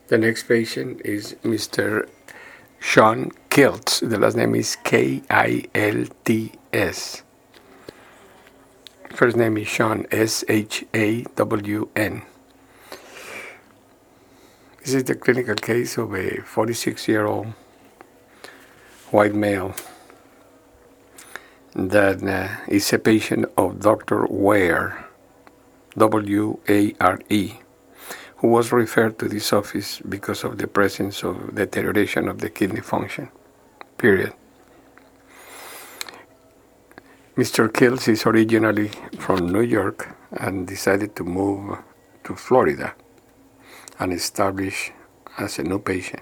The next patient is Mr. Sean Kiltz. The last name is Kilts. First name is Sean, Shawn. This is the clinical case of a 46-year-old white male that is a patient of Dr. Ware, W-A-R-E, who was referred to this office because of the presence of deterioration of the kidney function, period. Mr. Kiltz is originally from New York and decided to move to Florida and establish as a new patient.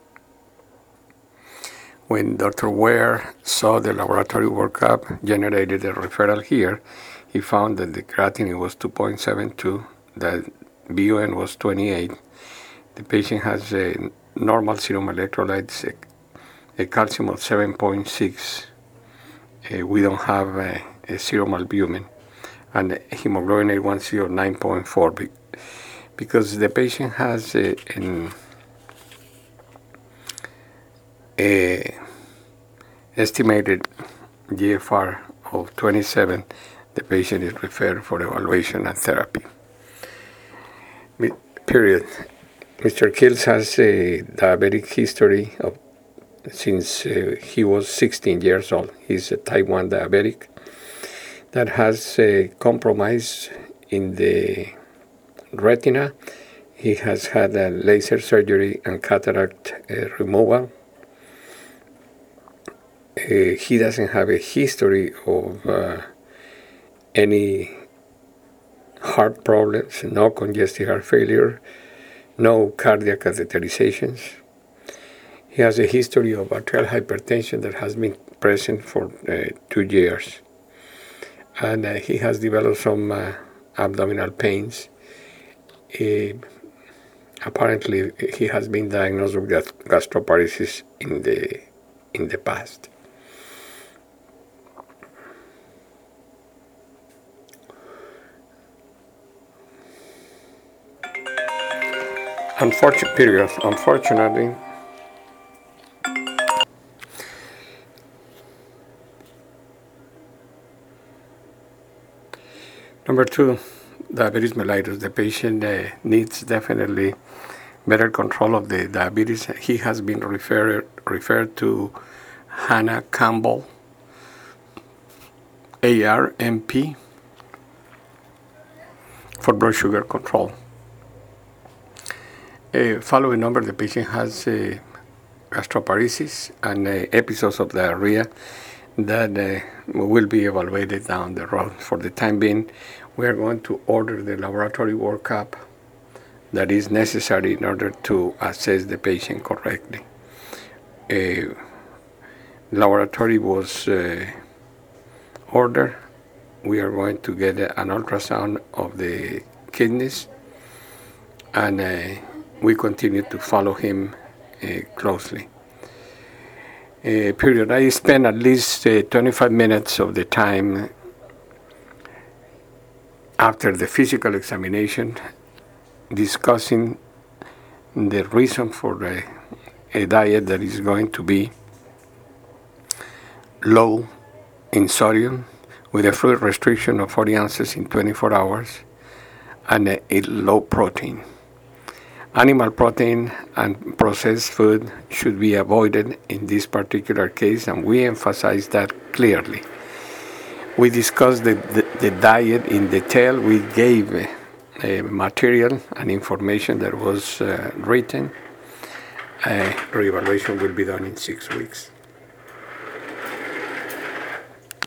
When Dr. Ware saw the laboratory workup, generated a referral here, he found that the creatinine was 2.72, the BUN was 28. The patient has a normal serum electrolytes, a calcium of 7.6. We don't have a serum albumin, and hemoglobin A1C of 9.4 because the patient has an estimated GFR of 27. The patient is referred for evaluation and therapy. Period. Mr. Kiltz has a diabetic history since he was 16 years old. He's a type 1 diabetic that has a compromise in the retina. He has had a laser surgery and cataract removal. He doesn't have a history of any heart problems, no congestive heart failure, no cardiac catheterizations. He has a history of arterial hypertension that has been present for 2 years. And he has developed some abdominal pains. Apparently, he has been diagnosed with gastroparesis in the past. Unfortunately, number 2, diabetes mellitus. The patient needs definitely better control of the diabetes. He has been referred to Hannah Campbell, ARMP, for blood sugar control. Following number, the patient has gastroparesis and episodes of diarrhea that will be evaluated down the road. For the time being, we are going to order the laboratory workup that is necessary in order to assess the patient correctly. Laboratory was ordered. We are going to get an ultrasound of the kidneys, and we continue to follow him closely. Period. I spend at least 25 minutes of the time after the physical examination discussing the reason for a diet that is going to be low in sodium with a fluid restriction of 40 ounces in 24 hours and a low protein. Animal protein and processed food should be avoided in this particular case, and we emphasize that clearly. We discussed the diet in detail. We gave material and information that was written. Reevaluation will be done in 6 weeks.